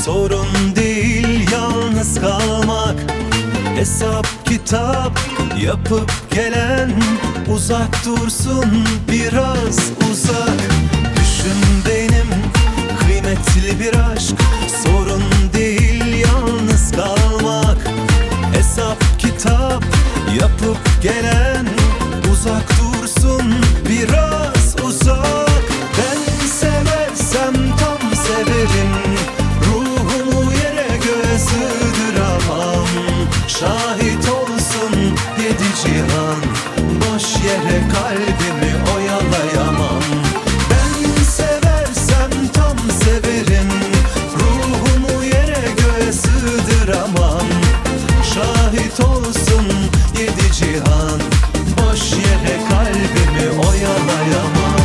Sorun değil yalnız kalmak, hesap kitap yapıp gelen uzak dursun, biraz uzak. Düşün benim kıymetli bir aşk. Sorun değil yalnız kalmak, hesap kitap yapıp gelen uzak dursun, biraz uzak. Ben seversem tam severim, ruhumu yere göğe sığdıramam. Şahit olsun yedi cihan, boş yere kalbimi oyalayamam. Ben seversem tam severim, ruhumu yere göğe sığdıramam. Şahit olsun yedi cihan, boş yere kalbimi oyalayamam.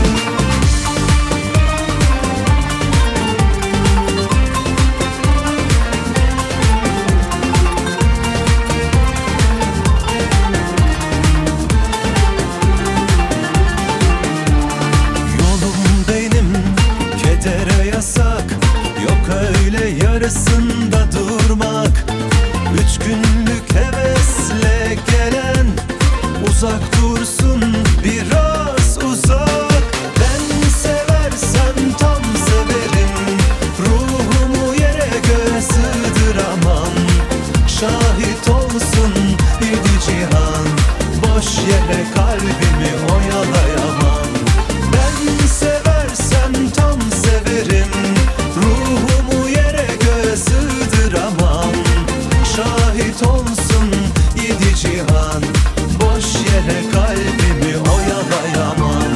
Yok öyle yarısında durmak. 3 günlük hevesle gelen uzak dursun, biraz uzak. Ben seversem tam severim, ruhumu yere göğe sığdıramam. Şahit olsun yedi cihan, boş yere kalbimi oyalayamam. Ben seversem tam severim, ruhumu yere göğe sığdıramam. Şahit olsun yedi cihan, boş yere kalbimi oyalayamam.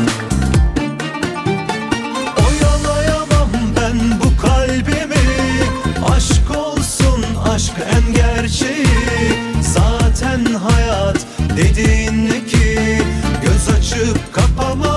Oyalayamam ben bu kalbimi, aşk olsun aşk en gerçeği. Zaten hayat dediğin ne ki, göz açıp kapamam.